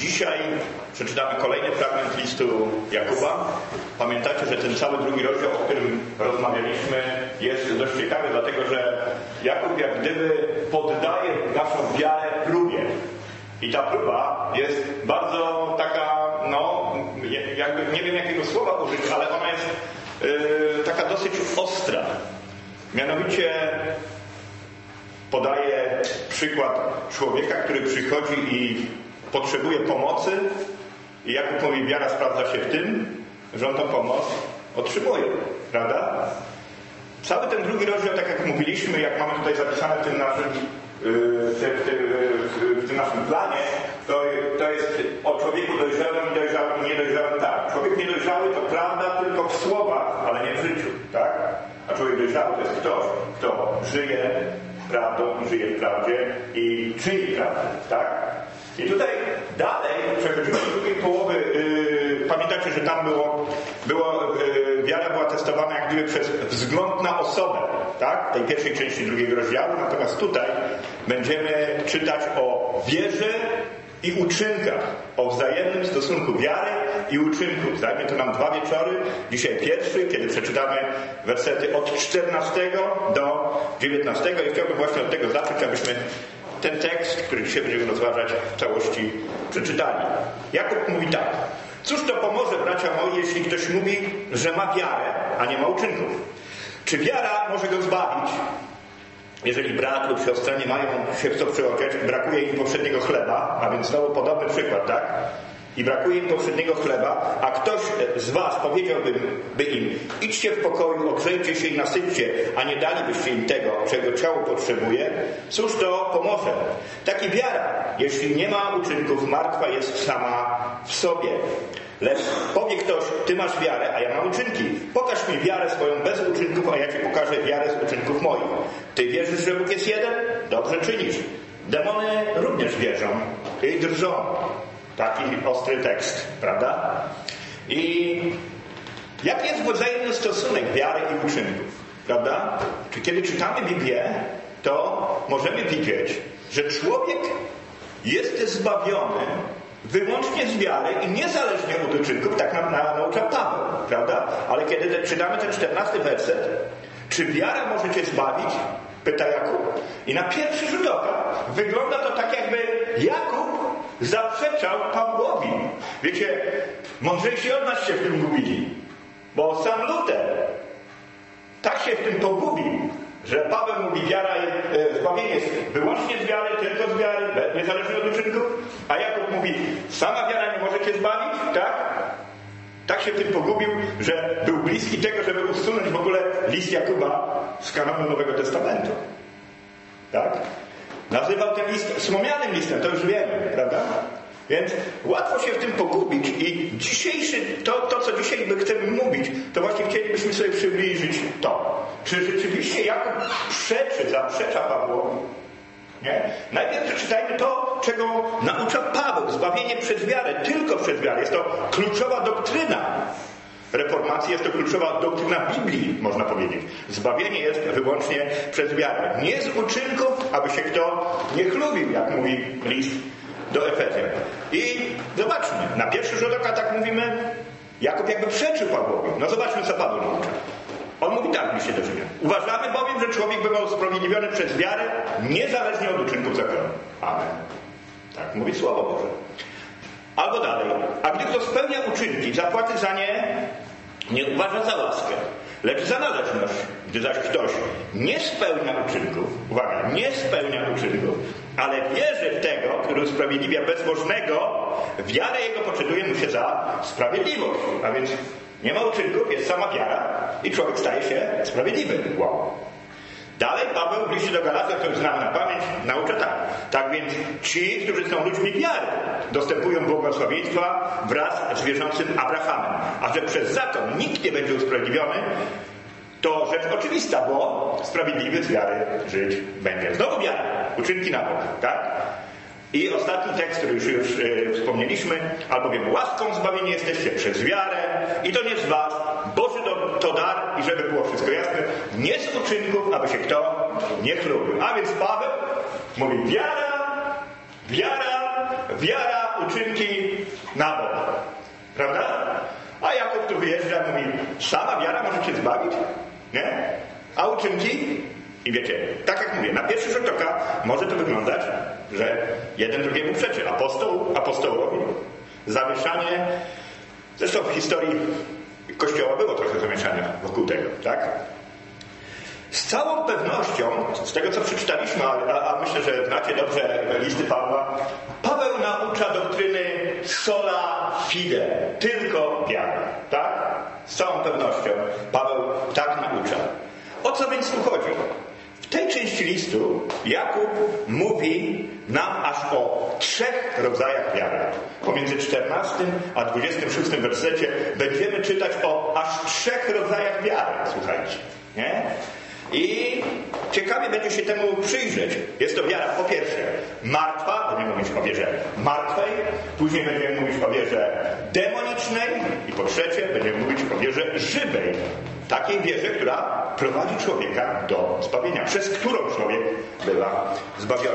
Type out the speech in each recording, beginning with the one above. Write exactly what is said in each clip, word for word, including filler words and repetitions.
Dzisiaj przeczytamy kolejny fragment listu Jakuba. Pamiętacie, że ten cały drugi rozdział, o którym rozmawialiśmy, jest dość ciekawy, dlatego że Jakub jak gdyby poddaje naszą wiarę próbie. I ta próba jest bardzo taka, no, jakby nie wiem jakiego słowa użyć, ale ona jest yy, taka dosyć ostra. Mianowicie podaje przykład człowieka, który przychodzi i potrzebuje pomocy i Jakub mówi, wiara sprawdza się w tym, że on tą pomoc otrzymuje, prawda? Cały ten drugi rozdział, tak jak mówiliśmy, jak mamy tutaj zapisane w tym naszym, w tym, w tym, w tym naszym planie, to, to jest o człowieku dojrzałym i dojrzałym i niedojrzałym, tak. Człowiek niedojrzały to prawda tylko w słowach, ale nie w życiu, tak? A człowiek dojrzały to jest ktoś, kto żyje prawdą i żyje w prawdzie i czyni prawdę, tak? I tutaj dalej przechodzimy do drugiej połowy. Yy, pamiętacie, że tam było, było yy, wiara była testowana jak gdyby przez wzgląd na osobę, tak? W tej pierwszej części drugiego rozdziału. Natomiast tutaj będziemy czytać o wierze i uczynkach, o wzajemnym stosunku wiary i uczynków. Zajmie to nam dwa wieczory. Dzisiaj pierwszy, kiedy przeczytamy wersety od czternastego do dziewiętnastego. I chciałbym właśnie od tego zacząć, abyśmy ten tekst, który dzisiaj będziemy rozważać, w całości przeczytali. Jakub mówi tak. Cóż to pomoże, bracia moi, jeśli ktoś mówi, że ma wiarę, a nie ma uczynków? Czy wiara może go zbawić? Jeżeli brat lub siostra nie mają się w co przeoczeć, brakuje im powszedniego chleba, a więc znowu podobny przykład, tak? I brakuje im powszedniego chleba, a ktoś z was powiedziałby by im, idźcie w pokoju, ogrzejcie się i nasyćcie, a nie dalibyście im tego, czego ciało potrzebuje, cóż to pomoże? Tak i wiara, jeśli nie ma uczynków, martwa jest sama w sobie. Lecz powie ktoś, ty masz wiarę, a ja mam uczynki. Pokaż mi wiarę swoją bez uczynków, a ja ci pokażę wiarę z uczynków moich. Ty wierzysz, że Bóg jest jeden? Dobrze czynisz. Demony również wierzą i drżą. Taki ostry tekst, prawda? I jaki jest wzajemny stosunek wiary i uczynków, prawda? Czy kiedy czytamy Biblię, to możemy widzieć, że człowiek jest zbawiony wyłącznie z wiary i niezależnie od uczynków, tak nam na, naucza Paweł, prawda? Ale kiedy te, czytamy ten czternasty werset, czy wiara może cię zbawić? Pyta Jakub. I na pierwszy rzut oka wygląda to tak, jakby Jakub zaprzeczał Pawłowi. Wiecie, mądrzejsi od nas się w tym gubili, bo sam Luter tak się w tym pogubił, że Paweł mówi, wiara, e, zbawienie jest wyłącznie z wiary, tylko z wiary, niezależnie od uczynków, a Jakub mówi, sama wiara nie może cię zbawić, tak? Tak się w tym pogubił, że był bliski tego, żeby usunąć w ogóle list Jakuba z kanonu Nowego Testamentu. Tak? Nazywał ten list słomianym listem, to już wiemy, prawda? Więc łatwo się w tym pogubić i dzisiejszy, to, to co dzisiaj my chcemy mówić, to właśnie chcielibyśmy sobie przybliżyć to. Czy rzeczywiście Jakub przeczy, zaprzecza Pawłowi? Nie? Najpierw przeczytajmy to, czego naucza Paweł. Zbawienie przez wiarę, tylko przez wiarę. Jest to kluczowa doktryna reformacji, jest to kluczowa doktryna Biblii, można powiedzieć. Zbawienie jest wyłącznie przez wiarę. Nie z uczynków, aby się kto nie chlubił, jak mówi list do Efezjan. I zobaczmy, na pierwszy rzut oka tak mówimy, Jakub jakby przeczył Pawłowi. No zobaczmy, co Paweł naucza. On mówi tak w liście do Rzymian. Uważamy bowiem, że człowiek bywał usprawiedliwiony przez wiarę, niezależnie od uczynków zakonu. Amen. Tak mówi Słowo Boże. Albo dalej. A gdy kto spełnia uczynki, zapłaty za nie nie uważa za łaskę, lecz za należność. Gdy zaś ktoś nie spełnia uczynków, uwaga, nie spełnia uczynków, ale wierzy w tego, który usprawiedliwia bezbożnego, wiarę jego poczytuje mu się za sprawiedliwość. A więc nie ma uczynków, jest sama wiara i człowiek staje się sprawiedliwy. Wow. Dalej Paweł w liście do Galatów, który znamy na pamięć, naucza tak. Tak więc ci, którzy są ludźmi wiary, dostępują błogosławieństwa wraz z wierzącym Abrahamem. A że przez zakon nikt nie będzie usprawiedliwiony, to rzecz oczywista, bo sprawiedliwy z wiary żyć będzie. Znowu wiara, uczynki na bok, tak? I ostatni tekst, który już, już yy, wspomnieliśmy, albowiem łaską zbawieni jesteście przez wiarę i to nie z was, Boży to, to dar i żeby było wszystko jasne, nie z uczynków, aby się kto nie chlubił. A więc Paweł mówi wiara, wiara, wiara, uczynki na Boga. Prawda? A Jakub tu wyjeżdża, mówi, sama wiara może cię zbawić? Nie? A uczynki? I wiecie, tak jak mówię, na pierwszy rzut oka może to wyglądać, że jeden drugiemu przeczy. Apostoł apostołowi, zamieszanie. Zresztą w historii Kościoła było trochę zamieszania wokół tego, tak? Z całą pewnością, z tego co przeczytaliśmy, a, a myślę, że znacie dobrze listy Pawła, Paweł naucza doktryny sola fide, tylko wiara, tak? Z całą pewnością Paweł tak naucza. O co więc tu chodzi? W tej części listu Jakub mówi nam aż o trzech rodzajach wiary. Pomiędzy czternastym a dwudziestym szóstym wersecie będziemy czytać o aż trzech rodzajach wiary. Słuchajcie, nie? I ciekawie będzie się temu przyjrzeć. Jest to wiara, po pierwsze, martwa, będziemy mówić o wierze martwej, później będziemy mówić o wierze demonicznej i po trzecie będziemy mówić o wierze żywej. Takiej wierze, która prowadzi człowieka do zbawienia, przez którą człowiek bywa zbawiony.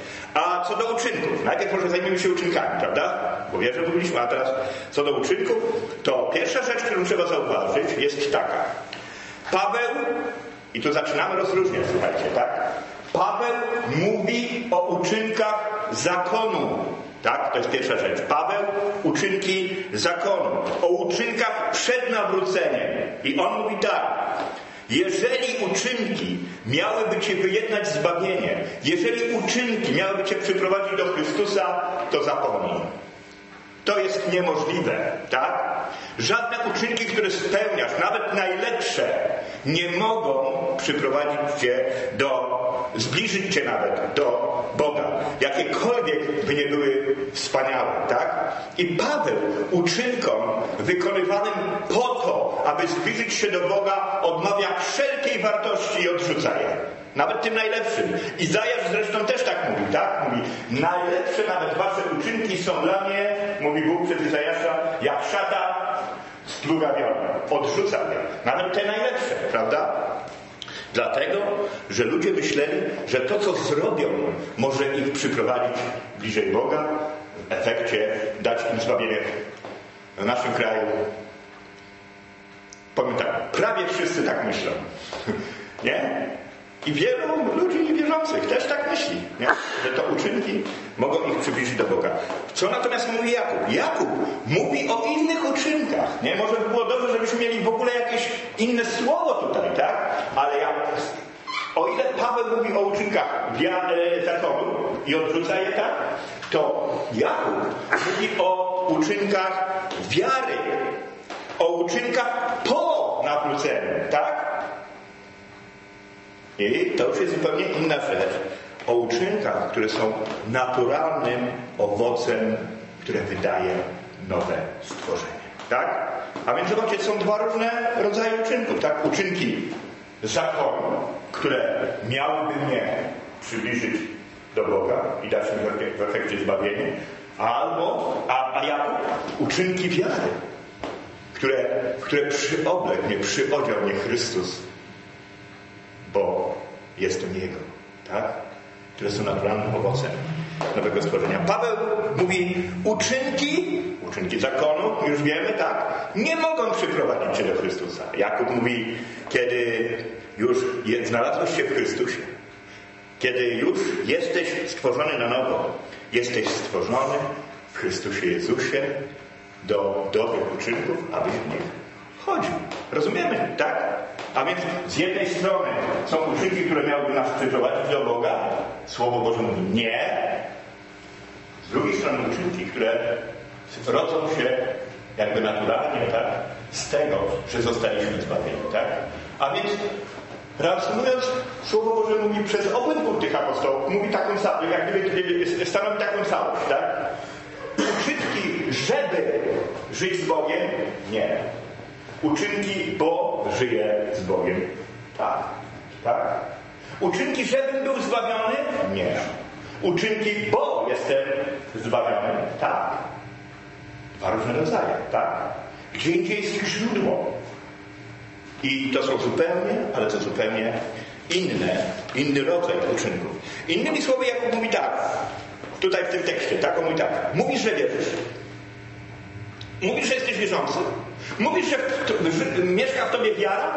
A co do uczynków, najpierw może zajmiemy się uczynkami, prawda? Bo wierze mówiliśmy, a teraz co do uczynków, to pierwsza rzecz, którą trzeba zauważyć, jest taka. Paweł, i tu zaczynamy rozróżniać, słuchajcie, tak? Paweł mówi o uczynkach zakonu. Tak? To jest pierwsza rzecz. Paweł, uczynki zakonu. O uczynkach przed nawróceniem. I on mówi tak. Jeżeli uczynki miałyby cię wyjednać zbawienie, jeżeli uczynki miałyby cię przyprowadzić do Chrystusa, to zapomnij. To jest niemożliwe, tak? Żadne uczynki, które spełniasz, nawet najlepsze, nie mogą przyprowadzić cię do, zbliżyć cię nawet do Boga. Jakiekolwiek by nie były wspaniałe, tak? I Paweł uczynkom wykonywanym po to, aby zbliżyć się do Boga, odmawia wszelkiej wartości i odrzuca je. Nawet tym najlepszym. Izajasz zresztą też tak mówi, tak? Mówi, najlepsze nawet wasze uczynki są dla mnie, mówi Bóg przez Izajasza, jak szata splugawiona. Odrzucam je. Nawet te najlepsze, prawda? Dlatego, że ludzie myśleli, że to, co zrobią, może ich przyprowadzić bliżej Boga, w efekcie dać im zbawienie. W naszym kraju, powiem tak, prawie wszyscy tak myślą. Nie? I wielu ludzi niewierzących też tak myśli, nie? Że to uczynki mogą ich przybliżyć do Boga. Co natomiast mówi Jakub? Jakub mówi o innych uczynkach. Nie? Może by było dobrze, żebyśmy mieli w ogóle jakieś inne słowo tutaj, tak? Ale ja, o ile Paweł mówi o uczynkach zakonu i odrzuca je tak, to Jakub mówi o uczynkach wiary. O uczynkach po nawróceniu, tak? I to już jest zupełnie inna rzecz. O uczynkach, które są naturalnym owocem, które wydaje nowe stworzenie. Tak? A więc zobaczcie, są dwa różne rodzaje uczynków. Tak? Uczynki zakonu, które miałyby mnie przybliżyć do Boga i dać mi w efekcie zbawienie, albo, a, a Jakub, uczynki wiary, które, które przyobległ mnie, przyodział mnie Chrystus, bo jestem Jego, tak? Które są naturalnym owocem nowego stworzenia. Paweł mówi, uczynki, uczynki zakonu, już wiemy, tak? Nie mogą przyprowadzić cię do Chrystusa. Jakub mówi, kiedy już je, znalazłeś się w Chrystusie, kiedy już jesteś stworzony na nowo, jesteś stworzony w Chrystusie Jezusie do dobrych uczynków, abyś w nich chodził. Rozumiemy, tak? A więc z jednej strony są uczynki, które miałyby nas przyprowadzić do Boga. Słowo Boże mówi nie. Z drugiej strony uczynki, które rodzą się jakby naturalnie, tak? Z tego, że zostaliśmy zbawieni, tak? A więc reasumując, Słowo Boże mówi przez obydwu tych apostołów, mówi taką samą, jak gdyby stanowi taką całość, tak? Uczynki, żeby żyć z Bogiem? Nie. Uczynki, bo żyję z Bogiem. Tak. Tak? Uczynki, żebym był zbawiony? Nie. Uczynki, bo jestem zbawiony? Tak. Dwa różne rodzaje, tak? Gdzie indziej jest ich źródło. I to są zupełnie, ale to zupełnie inne, inny rodzaj uczynków. Innymi słowy, Jakub mówi tak. tutaj w tym tekście, tak? On mówi tak. Mówisz, że wierzysz. Mówisz, że jesteś wierzący. Mówisz, że, w, że mieszka w tobie wiara.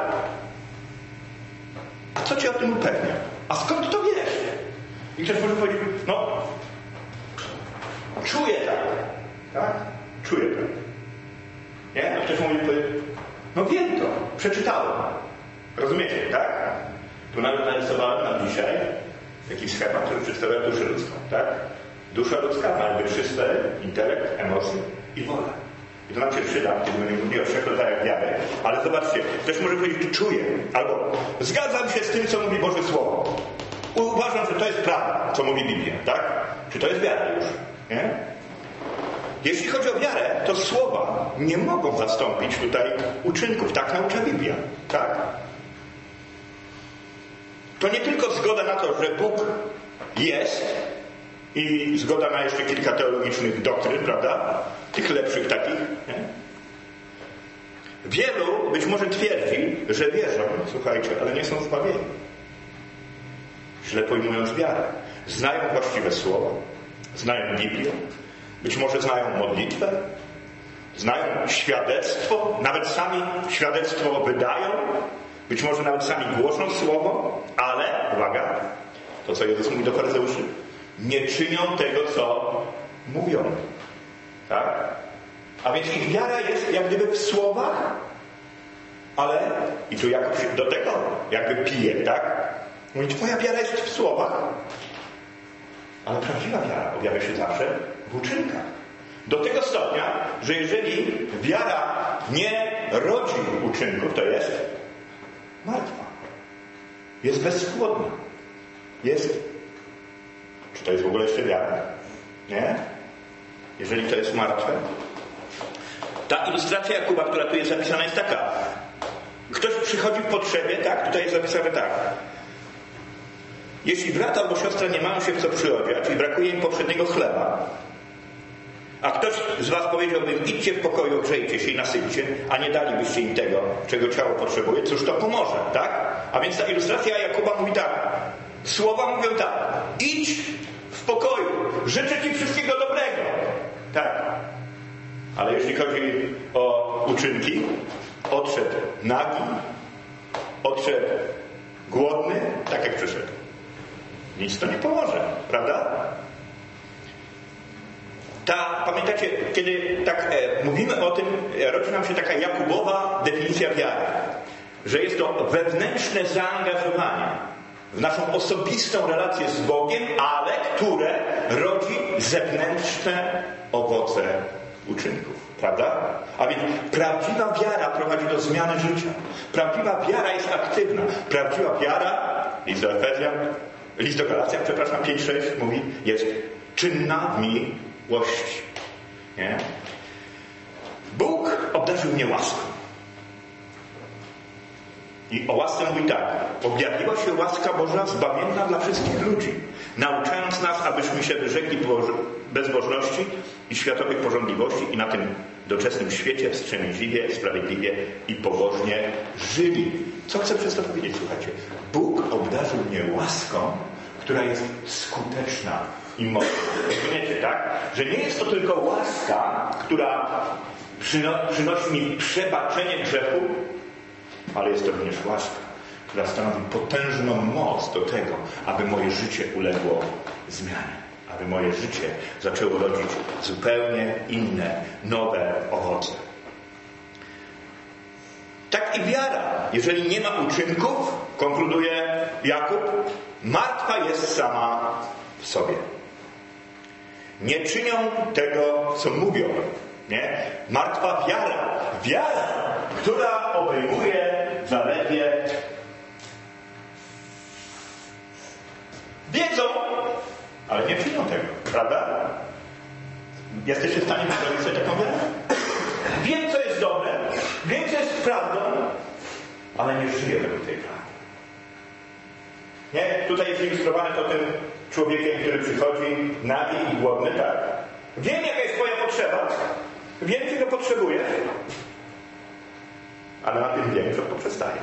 A co cię o tym upewnia? A skąd to wiesz? I ktoś może powiedzieć, no, czuję tak. Tak? Czuję tak. Nie? A ktoś może powiedzieć, no wiem to, przeczytałem. Rozumiecie, tak? Tu nawet narysowałem nam dzisiaj taki schemat, który przedstawia duszę ludzką, tak? Dusza ludzka ma jakby czysty intelekt, emocje i wolę. I to nam się przyda, kiedy będziemy mówili o trzech rodzajach wiary. Ale zobaczcie, ktoś może powiedzieć, czuję, albo zgadzam się z tym, co mówi Boże Słowo. Uważam, że to jest prawda, co mówi Biblia, tak? Czy to jest wiara już, nie? Jeśli chodzi o wiarę, to słowa nie mogą zastąpić tutaj uczynków. Tak naucza Biblia, tak? To nie tylko zgoda na to, że Bóg jest i zgoda na jeszcze kilka teologicznych doktryn, prawda? Tych lepszych takich, nie? Wielu być może twierdzi, że wierzą, słuchajcie, ale nie są zbawieni. Źle pojmując wiarę. Znają właściwe słowa, znają Biblię, być może znają modlitwę, znają świadectwo, nawet sami świadectwo wydają, być może nawet sami głoszą słowo, ale, uwaga, to co Jezus mówi do faryzeuszy, nie czynią tego, co mówią. Tak? A więc ich wiara jest jak gdyby w słowach, ale, i tu Jakub się do tego jakby pije, tak? Mówi, twoja wiara jest w słowach, ale prawdziwa wiara objawia się zawsze w uczynkach. Do tego stopnia, że jeżeli wiara nie rodzi uczynków, to jest martwa. Jest bezpłodna. Jest... Czy to jest w ogóle jeszcze wiara? Nie? Jeżeli to jest martwe. Ta ilustracja Jakuba, która tu jest zapisana, jest taka. Ktoś przychodzi w potrzebie, tak? Tutaj jest zapisane tak. Jeśli brat albo siostra nie mają się w co przyodziać i brakuje im poprzedniego chleba, a ktoś z was powiedziałby, idźcie w pokoju, grzejcie się i nasyćcie, a nie dalibyście im tego, czego ciało potrzebuje, cóż to pomoże, tak? A więc ta ilustracja Jakuba mówi tak. Słowa mówią tak. Idź w pokoju, życzę ci wszystkiego dobrego. Tak. Ale jeśli chodzi o uczynki, odszedł nagi, odszedł głodny, tak jak przyszedł. Nic to nie pomoże, prawda? Ta, pamiętacie, kiedy tak e, mówimy o tym, rodzi nam się taka Jakubowa definicja wiary, że jest to wewnętrzne zaangażowanie w naszą osobistą relację z Bogiem, ale które rodzi zewnętrzne owoce uczynków, prawda? A więc prawdziwa wiara prowadzi do zmiany życia. Prawdziwa wiara jest aktywna. Prawdziwa wiara, list do Efezjan, list do Galacjan, przepraszam, pięć sześć mówi, jest czynna w miłości. Nie? Bóg obdarzył mnie łaską. I o łasce mówi tak. Objawiła się łaska Boża zbawienna dla wszystkich ludzi, nauczając nas, abyśmy się wyrzekli bezbożności i światowych pożądliwości i na tym doczesnym świecie wstrzemięźliwie, sprawiedliwie i pobożnie żyli. Co chcę przez to powiedzieć? Słuchajcie. Bóg obdarzył mnie łaską, która jest skuteczna i mocna. Rozumiecie, tak? Że nie jest to tylko łaska, która przyno- przynosi mi przebaczenie grzechu, ale jest to również łaska, która stanowi potężną moc do tego, aby moje życie uległo zmianie. Aby moje życie zaczęło rodzić zupełnie inne, nowe owoce. Tak i wiara, jeżeli nie ma uczynków, konkluduje Jakub, martwa jest sama w sobie. Nie czynią tego, co mówią. Nie? Martwa wiara. Wiara, która obejmuje zaledwie wiedzą, ale nie czynią tego, prawda? Jesteście w stanie wyrobić sobie taką wiarę? Wiem, co jest dobre, wiem, co jest prawdą, ale nie żyję według tej prawdy. Nie? Tutaj jest ilustrowane to tym człowiekiem, który przychodzi nagi i głodny, tak? Wiem, jaka jest twoja potrzeba, wiem, czego potrzebujesz, ale na tym wiem, że poprzestaje.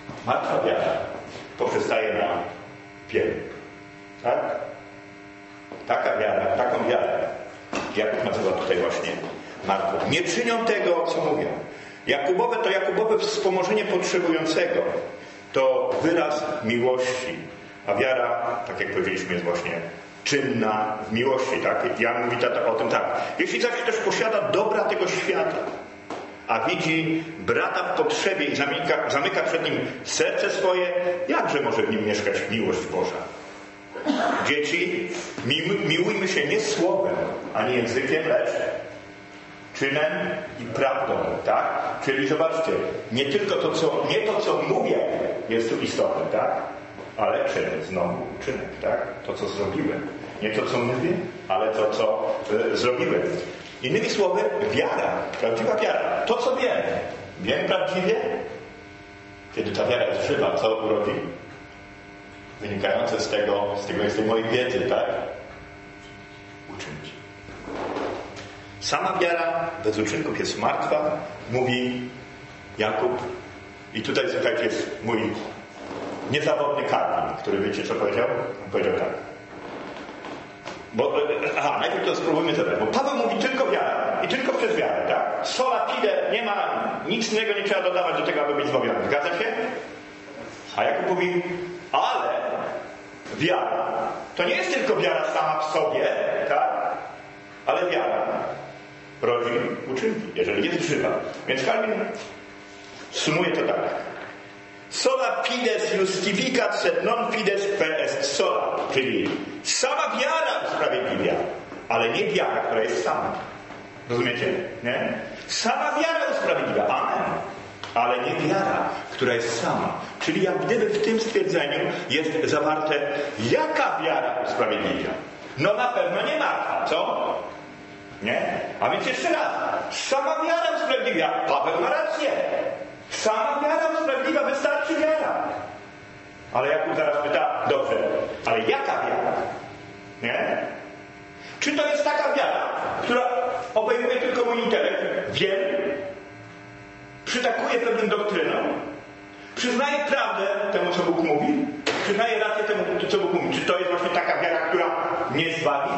Martwa wiara poprzestaje na wielu. Tak? Taka wiara, taką wiarę, Jakub nazywa tutaj właśnie martwą. Nie czynią tego, co mówią. Jakubowe to Jakubowe wspomożenie potrzebującego. To wyraz miłości. A wiara, tak jak powiedzieliśmy, jest właśnie czynna w miłości. Tak? Jan mówi o tym tak. Jeśli zaś ktoś posiada dobra tego świata, a widzi brata w potrzebie i zamyka, zamyka przed nim serce swoje, jakże może w nim mieszkać miłość Boża? Dzieci, mi, miłujmy się nie słowem, ani językiem, lecz czynem i prawdą, tak? Czyli zobaczcie, nie tylko to, co, nie to, co mówię, jest tu istotne, tak? Ale czyn, znowu czynek, tak? To, co zrobiłem. Nie to, co mówię, ale to, co y, zrobiłem. Innymi słowy, wiara, prawdziwa wiara. To, co wiem. Wiem prawdziwie? Kiedy ta wiara jest żywa, co urodzi? Wynikające z tego, z tego jest tej mojej wiedzy, tak? Uczynki. Sama wiara bez uczynków jest martwa, mówi Jakub. I tutaj, słuchajcie, jest mój niezawodny Karmin, który wiecie, co powiedział? On powiedział tak. Bo, aha, najpierw to spróbujmy zabrać, bo Paweł mówi tylko wiara i tylko przez wiarę, tak? Sola fide, nie ma, nic innego nie trzeba dodawać do tego, aby być zbawiony. Zgadza się? A Jakub mówi, ale wiara to nie jest tylko wiara sama w sobie, tak? Ale wiara rodzi uczynki, jeżeli jest żywa. Więc Kalwin sumuje to tak. Sola fides justificat, sed non fides per est sola. Czyli sama wiara usprawiedliwia, ale nie wiara, która jest sama. Rozumiecie? Nie? Sama wiara usprawiedliwia. Amen. Ale nie wiara, która jest sama. Czyli jak gdyby w tym stwierdzeniu jest zawarte, jaka wiara usprawiedliwia. No na pewno nie martwa, co? Nie? A więc jeszcze raz. Sama wiara usprawiedliwia. Paweł ma rację. Sama wiara usprawiedliwia, wystarczy wiara. Ale Jakub zaraz pyta, dobrze, ale jaka wiara? Nie? Czy to jest taka wiara, która obejmuje tylko mój intelekt? Wiem. Przytakuje pewnym doktrynom. Przyznaje prawdę temu, co Bóg mówi. Przyznaje rację temu, co Bóg mówi. Czy to jest właśnie taka wiara, która nie zbawi?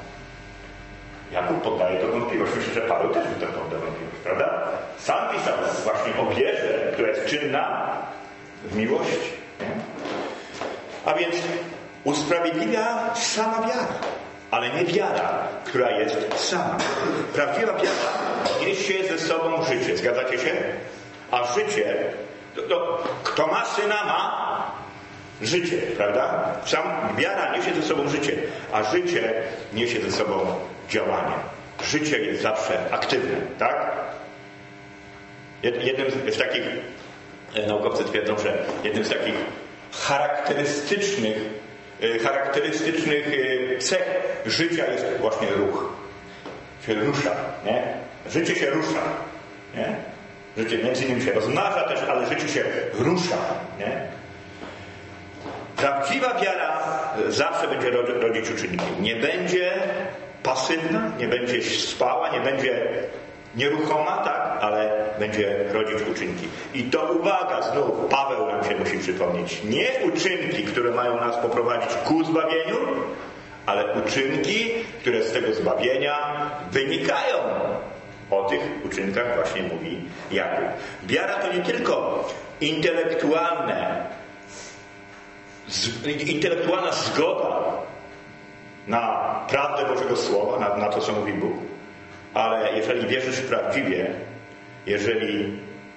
Jakub poddaje to wątpliwość. Myślę, że Paweł też by to poddał wątpliwość, prawda? Sam pisał właśnie o wierze, która jest czynna w miłości. Nie? A więc usprawiedliwia sama wiara, ale nie wiara, która jest sama. Prawdziwa wiara niesie ze sobą życie. Zgadzacie się? A życie, to, to, kto ma syna, ma życie, prawda? Sam wiara niesie ze sobą życie, a życie niesie ze sobą działanie. Życie jest zawsze aktywne, tak? Jednym z takich, naukowcy twierdzą, że jednym z takich charakterystycznych, charakterystycznych cech życia jest właśnie ruch. Się rusza, nie? Życie się rusza, nie? Życie między innymi się rozmnaża też, ale życie się rusza, nie? Prawdziwa wiara zawsze będzie rodzić uczynki. Nie będzie pasywna, nie będzie spała, nie będzie nieruchoma, tak, ale będzie rodzić uczynki. I to uwaga, znów Paweł nam się musi przypomnieć. Nie uczynki, które mają nas poprowadzić ku zbawieniu, ale uczynki, które z tego zbawienia wynikają. O tych uczynkach właśnie mówi Jakub. Wiara to nie tylko intelektualne, z, intelektualna zgoda na prawdę Bożego Słowa, na, na to, co mówi Bóg, ale jeżeli wierzysz prawdziwie, jeżeli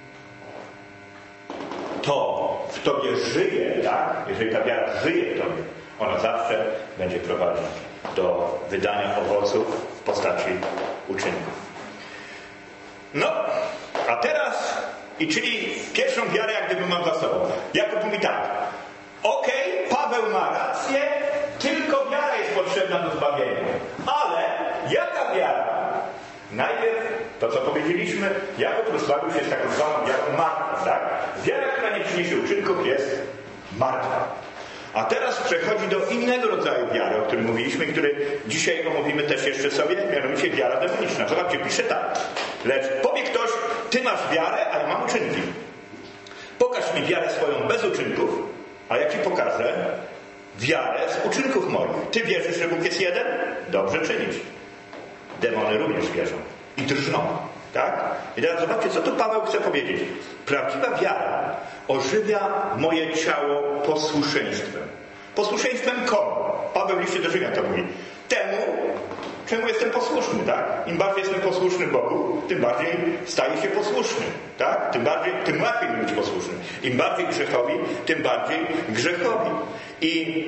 to w tobie żyje, tak? Jeżeli ta wiara żyje w tobie, ona zawsze będzie prowadzić do wydania owoców w postaci uczynków. No, a teraz, i czyli pierwszą wiarę jak gdyby mam za sobą. Jakub mówi tak, okej, okay, Paweł ma rację, tylko wiara jest potrzebna do zbawienia. Ale jaka wiara? Najpierw to, co powiedzieliśmy, Jakub rozbawił się z taką zwaną wiarą martwą, tak? Wiara, która nie przyniesie uczynków, jest martwa. A teraz przechodzi do innego rodzaju wiary, o którym mówiliśmy, który dzisiaj omówimy też jeszcze sobie, mianowicie wiara demoniczna. Zobaczcie, pisze tak. Lecz powie ktoś, ty masz wiarę, a ja mam uczynki. Pokaż mi wiarę swoją bez uczynków, a ja ci pokażę wiarę z uczynków moich. Ty wierzysz, że Bóg jest jeden? Dobrze czynisz. Demony również wierzą i drżną. Tak? I teraz zobaczcie, co tu Paweł chce powiedzieć. Prawdziwa wiara ożywia moje ciało posłuszeństwem. Posłuszeństwem komu? Paweł w liście do Rzymian to mówi. Temu, czemu jestem posłuszny, tak? Im bardziej jestem posłuszny Bogu, tym bardziej staję się posłuszny, tak? Tym bardziej, tym łatwiej mi być posłusznym. Im bardziej grzechowi, tym bardziej grzechowi. I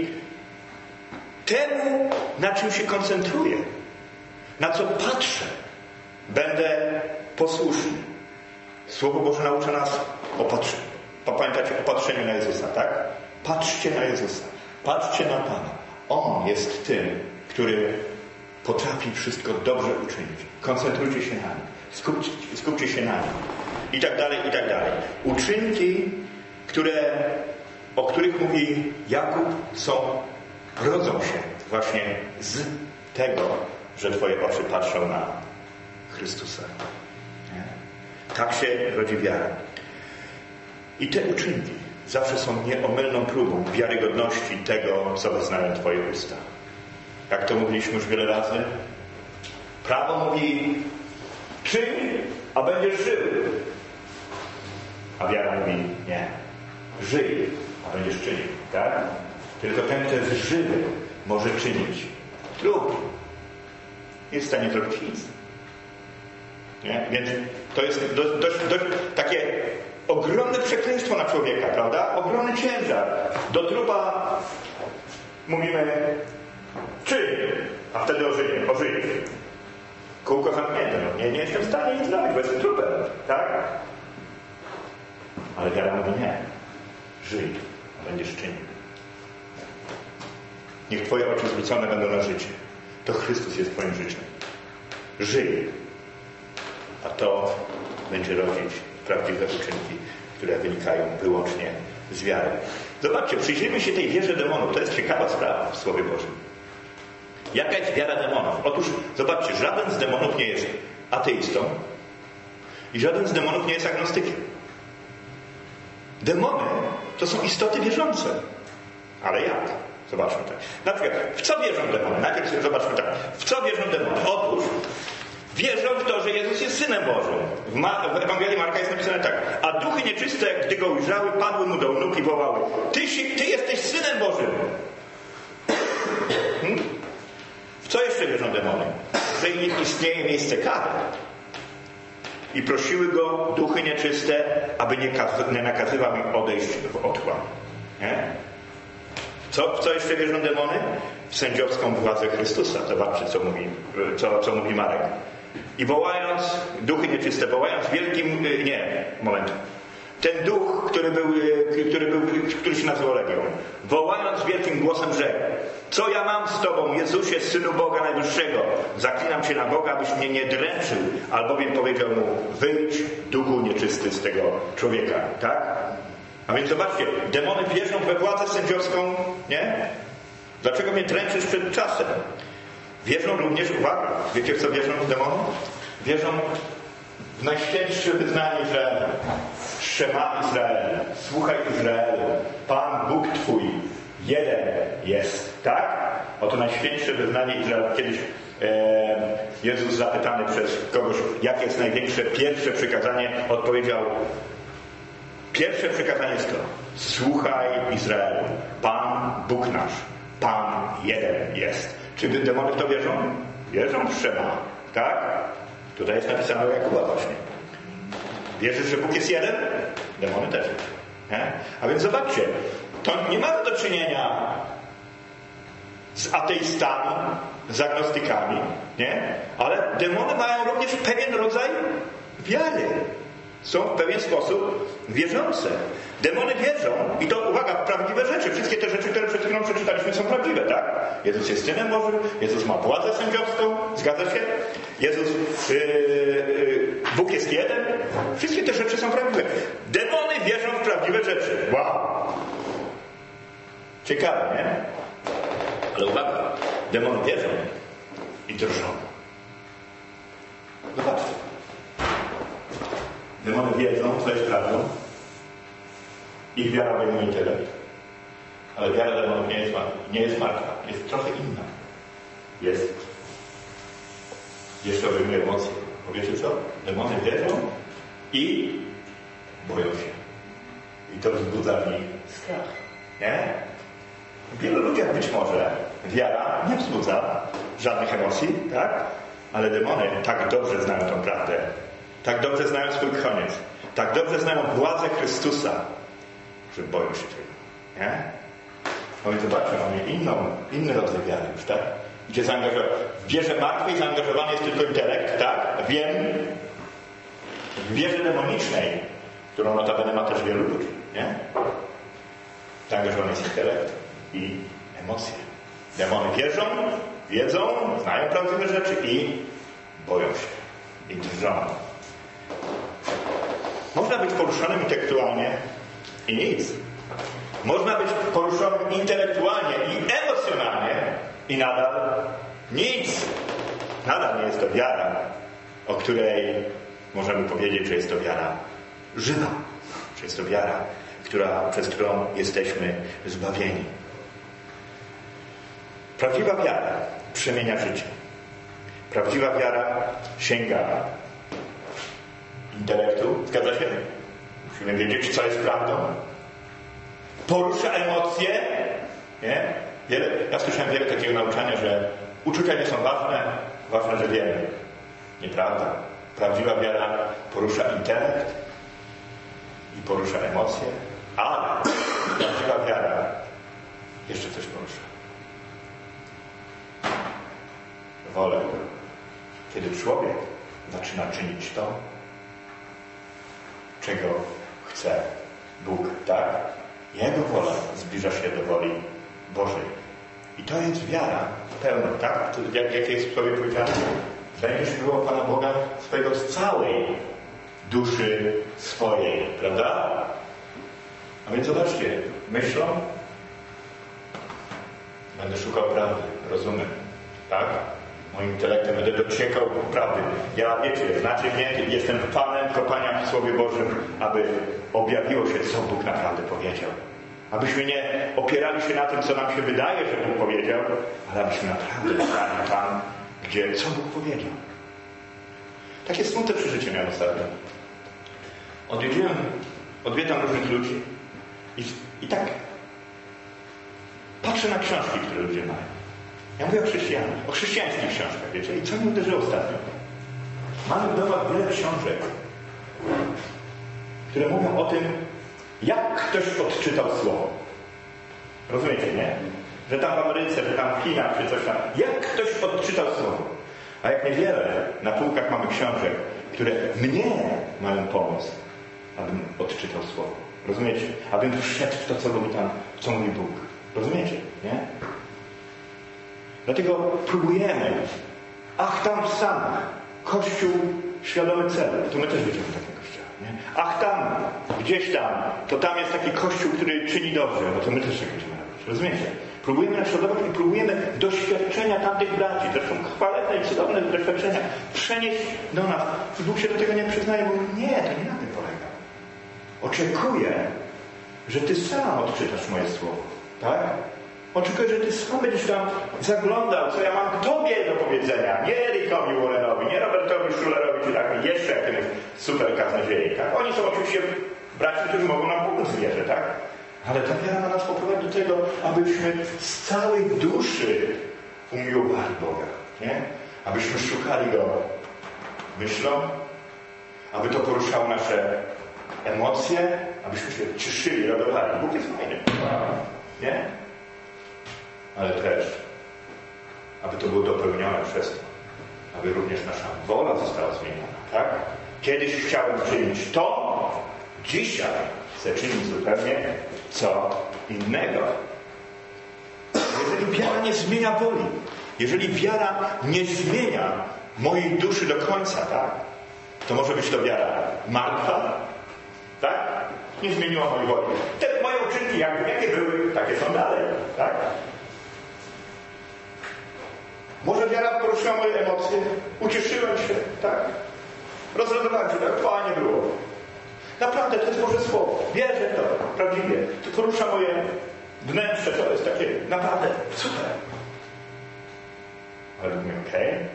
temu, na czym się koncentruję, na co patrzę, będę posłuszny. Słowo Boże naucza nas o patrzeniu. Pamiętacie o patrzeniu na Jezusa, tak? Patrzcie na Jezusa. Patrzcie na Pana. On jest tym, który potrafi wszystko dobrze uczynić. Koncentrujcie się na nim. Skupcie, skupcie się na nim. I tak dalej, i tak dalej. Uczynki, które, o których mówi Jakub, są, rodzą się właśnie z tego, że twoje oczy patrzą na Chrystusa. Nie? Tak się rodzi wiara. I te uczynki zawsze są nieomylną próbą wiarygodności tego, co wyznają twoje usta. Jak to mówiliśmy już wiele razy, prawo mówi czyń, a będziesz żył. A wiara mówi nie. Żyj, a będziesz czynił. Tak? Tylko ten, kto jest żywy, może czynić. Rób. Nie jest w stanie zrobić nic. Nie? Więc to jest dość, dość, dość takie ogromne przekleństwo na człowieka, prawda? Ogromny ciężar. Do trupa mówimy czyń, a wtedy ożyje, ożyje. Kółko zamknięte. No, nie, nie jestem w stanie nic zrobić, bo jestem trupem. Tak? Ale wiara mówi nie. Żyj, a będziesz czynił. Niech twoje oczy zwrócone będą na życie. To Chrystus jest twoim życiem. Żyj. A to będzie rodzić prawdziwe uczynki, które wynikają wyłącznie z wiary. Zobaczcie, przyjrzyjmy się tej wierze demonów. To jest ciekawa sprawa w Słowie Bożym. Jaka jest wiara demonów? Otóż, zobaczcie, żaden z demonów nie jest ateistą i żaden z demonów nie jest agnostykiem. Demony to są istoty wierzące. Ale jak? Zobaczmy tak. Na przykład, w co wierzą demony? Najpierw zobaczmy tak. W co wierzą demony? Otóż wierzą w to, że Jezus jest Synem Bożym. W, Ma- w Ewangelii Marka jest napisane tak. A duchy nieczyste, gdy go ujrzały, padły mu do nóg i wołały. Ty, ty jesteś Synem Bożym. Hmm? W co jeszcze wierzą demony? Że istnieje miejsce kary. I prosiły go duchy nieczyste, aby nie, kaz- nie nakazywał im odejść w otchłań. Nie? Co, w co jeszcze wierzą demony? W sędziowską władzę Chrystusa. Zobaczcie, co mówi, co, co mówi Marek. I wołając, duchy nieczyste, wołając wielkim... Nie, moment. Ten duch, który był, który, był, który się nazywał Legią, wołając wielkim głosem rzekł: co ja mam z Tobą, Jezusie, Synu Boga Najwyższego? Zaklinam Cię na Boga, abyś mnie nie dręczył. Albowiem powiedział mu: wyjdź, duchu nieczysty, z tego człowieka. Tak? A więc zobaczcie, demony wierzą we władzę sędziowską, nie? Dlaczego mnie dręczysz przed czasem? Wierzą również, uwaga, wiecie w co wierzą demony? Wierzą w najświętsze wyznanie Izraela. Szema Izrael, słuchaj Izraelu, Pan Bóg Twój jeden jest, tak? Oto najświętsze wyznanie Izraela. Kiedyś e, Jezus zapytany przez kogoś, jakie jest największe pierwsze przykazanie, odpowiedział: pierwsze przykazanie jest to: słuchaj Izraelu, Pan Bóg nasz, Pan jeden jest. Czy demony w to wierzą? Wierzą w Szema, tak? Tutaj jest napisane o Jakuba właśnie. Wierzysz, że Bóg jest jeden? Demony też. Nie? A więc zobaczcie, to nie mamy do czynienia z ateistami, z agnostykami, nie? Ale demony mają również pewien rodzaj wiary. Są w pewien sposób wierzące. Demony wierzą, i to uwaga, w prawdziwe rzeczy. Wszystkie te rzeczy, które przed chwilą przeczytaliśmy, są prawdziwe, tak? Jezus jest Synem Bożym, Jezus ma władzę sędziowską, zgadza się? Jezus, yy, yy, Bóg jest jeden. Wszystkie te rzeczy są prawdziwe. Demony wierzą w prawdziwe rzeczy. Wow! Ciekawe, nie? Ale uwaga, demony wierzą i drżą. Zobaczcie. Demony wiedzą, co jest prawdą. Ich wiara obejmuje intelekt. Ale wiara demonów nie jest, nie jest martwa. Jest trochę inna. Jest. Jeszcze obejmuje emocje. Bo wiecie co? Demony wierzą i boją się. I to wzbudza w nich strach. Nie? W wielu ludziach być może wiara nie wzbudza żadnych emocji, tak? Ale demony tak dobrze znają tą prawdę. Tak dobrze znają swój koniec. Tak dobrze znają władzę Chrystusa, że boją się tego. Nie? No i zobaczmy, mamy inną, inny rodzaj wiary już, tak? Gdzie zaangażowany. W wierze martwej zaangażowany jest tylko intelekt, tak? Wiem. W wierze demonicznej, którą notabene ma też wielu ludzi, nie? Zaangażowany jest intelekt i emocje. Demony wierzą, wiedzą, znają prawdziwe rzeczy i boją się. I drżą. Można być poruszonym intelektualnie i nic. Można być poruszonym intelektualnie i emocjonalnie i nadal nic. Nadal nie jest to wiara, o której możemy powiedzieć, że jest to wiara żywa. Że jest to wiara, która, przez którą jesteśmy zbawieni. Prawdziwa wiara przemienia życie. Prawdziwa wiara sięga intelektu. Zgadza się? Musimy wiedzieć, co jest prawdą. Porusza emocje. Nie? Wiele, ja słyszałem wiele takiego nauczania, że uczucia nie są ważne, ważne, że wiemy. Nieprawda. Prawdziwa wiara porusza intelekt i porusza emocje, ale prawdziwa wiara jeszcze coś porusza. Wolę. Kiedy człowiek zaczyna czynić to, czego chce Bóg, tak? Jego wola zbliża się do woli Bożej. I to jest wiara pełna, tak? To, jak, jak jest w sobie powiedziane? Będziesz miłował Pana Boga swojego z całej duszy swojej, prawda? A więc zobaczcie, myślą, będę szukał prawdy, rozumiem, tak? Moim intelektem będę dociekał prawdy. Ja, wiecie, znacznie mnie, jestem fanem kopania w Słowie Bożym, aby objawiło się, co Bóg naprawdę powiedział. Abyśmy nie opierali się na tym, co nam się wydaje, że Bóg powiedział, ale abyśmy naprawdę pytali tam, gdzie, co Bóg powiedział. Takie smutne przeżycie miałem ostatnio. Odwiedziłem, odwiedzam różnych ludzi i, i tak patrzę na książki, które ludzie mają. Ja mówię o chrześcijanach, o chrześcijańskich książkach, wiecie? I co mnie uderzyło ostatnio? Mamy w domach wiele książek, które mówią o tym, jak ktoś odczytał słowo. Rozumiecie, nie? Że tam w Ameryce, że tam w Chinach, czy coś tam. Jak ktoś odczytał słowo. A jak niewiele na półkach mamy książek, które mnie mają pomóc, abym odczytał słowo. Rozumiecie? Abym wszedł w to, co mówi tam, co mówi Bóg. Rozumiecie, nie? Dlatego próbujemy. Ach, tam w Stanach. Kościół świadomy celu. To my też będziemy w takim kościele. Nie? Ach, tam, gdzieś tam. To tam jest taki kościół, który czyni dobrze. No to my też tak będziemy robić. Rozumiecie? Próbujemy naśladować i próbujemy doświadczenia tamtych braci, zresztą chwalebne i cudowne doświadczenia przenieść do nas. I Bóg się do tego nie przyznaje, bo nie, to nie na tym polega. Oczekuję, że Ty sam odczytasz moje słowo. Tak? Oczekuję, że Ty sam będziesz tam zaglądał, co ja mam Tobie do powiedzenia. Nie Erikowi Warrenowi, nie Robertowi Schullerowi, czy tak, jeszcze jakiemuś super kaznodziei. Tak? Oni są oczywiście braci, którzy mogą nam pomóc w wierze, tak? Ale ta wiara ma nas poprowadzić do tego, abyśmy z całej duszy umiłowali Boga. Nie? Abyśmy szukali Go myślą, aby to poruszało nasze emocje, abyśmy się cieszyli, radowali. Bóg jest fajny. Nie? Ale też, aby to było dopełnione przez to, aby również nasza wola została zmieniona. Tak? Kiedyś chciałem czynić to, dzisiaj chcę czynić zupełnie co innego. Jeżeli wiara nie zmienia woli, jeżeli wiara nie zmienia mojej duszy do końca, tak, to może być to wiara martwa, tak? Nie zmieniła mojej woli. Te moje uczynki, jak, jakie były, takie są dalej, tak? Może wiara poruszyła moje emocje, ucieszyłem się, tak? Rozradowałem się, tak fajnie było. Naprawdę, to jest Boże Słowo. Wierzę w to, prawdziwie. To porusza moje wnętrze to jest takie naprawdę super. Ale mówię, okej. Okay.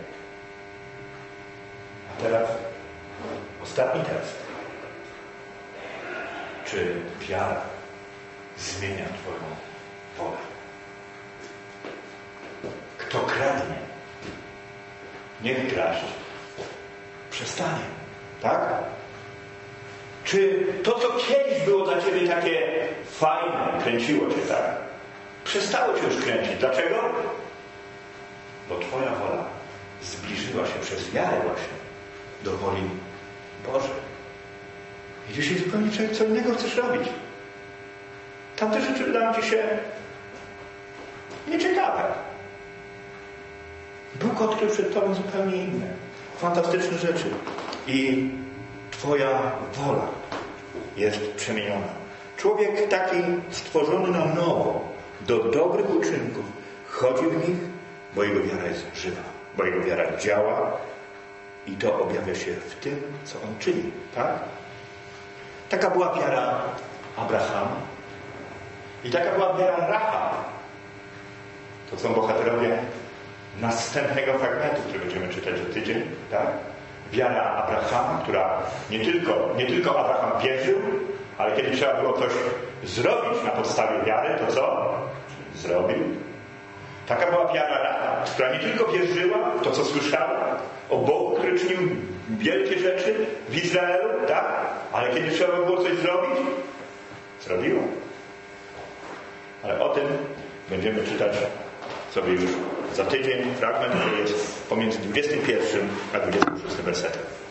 A teraz ostatni test. Czy wiara zmienia Twoją wolę? Kto kradnie, niech kraść przestanie. Tak? Czy to, co kiedyś było dla Ciebie takie fajne, kręciło Cię, tak? Przestało Cię już kręcić. Dlaczego? Bo Twoja wola zbliżyła się przez wiarę właśnie do woli Bożej. I dzisiaj zupełnie co innego chcesz robić. Tamte rzeczy wydają Ci się nieciekawe. Bóg odkrył przed Tobą zupełnie inne, fantastyczne rzeczy. I Twoja wola jest przemieniona. Człowiek taki stworzony na nowo do dobrych uczynków chodzi w nich, bo jego wiara jest żywa, bo jego wiara działa i to objawia się w tym, co on czyni. Tak? Taka była wiara Abrahama i taka była wiara Rahab. To są bohaterowie następnego fragmentu, który będziemy czytać za tydzień. Tak? Wiara Abrahama, która nie tylko, nie tylko Abraham wierzył, ale kiedy trzeba było coś zrobić na podstawie wiary, to co? Zrobił. Taka była wiara Rahab, która nie tylko wierzyła w to, co słyszała o Bogu, który czynił wielkie rzeczy w Izraelu, tak? Ale kiedy trzeba było coś zrobić, zrobiła. Ale o tym będziemy czytać sobie już za tydzień fragment, który jest pomiędzy dwudziestym pierwszym a dwudziestym szóstym wersetem.